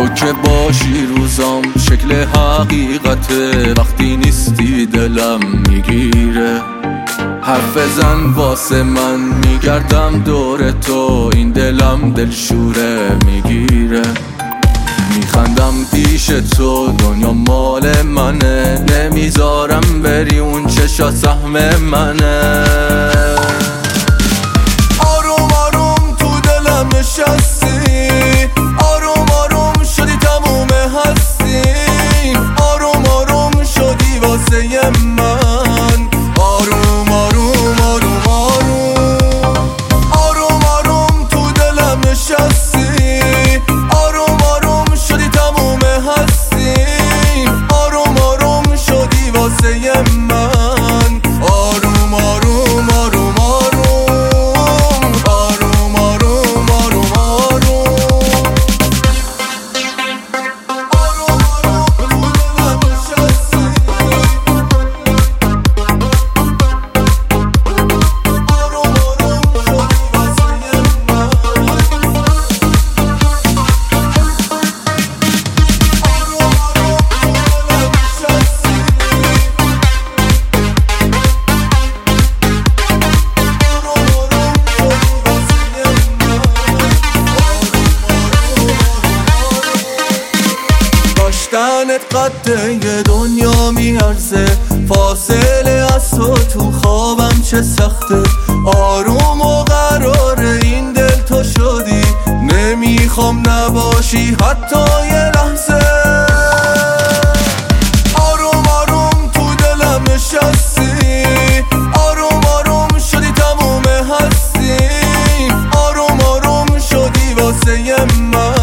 تو که باشی روزام شکل حقیقته، وقتی نیستی دلم میگیره. حرف زن واسه من میگردم دور تو، این دلم دلشوره میگیره. میخندم پیش تو، دنیا مال منه، نمیذارم بری، اون چشا سهم منه. آروم آروم تو دلم نشستی، آروم آروم شدی تموم هستی، آروم آروم شدی واسه من. آروم آروم آروم آروم آروم آروم تو دلم نشستی، آروم آروم شدی تموم هستی، آروم آروم شدی واسه من. آروم آروم آروم آروم آروم آروم آروم داشتنت قد یه دنیا میارزه، فاصله از تو خوابم چه سخته. آروم و قراره این دل تو شدی، نمیخوام نباشی حتی یه لحظه. آروم آروم تو دلم نشستی، آروم آروم شدی تموم هستی، آروم آروم شدی واسه من.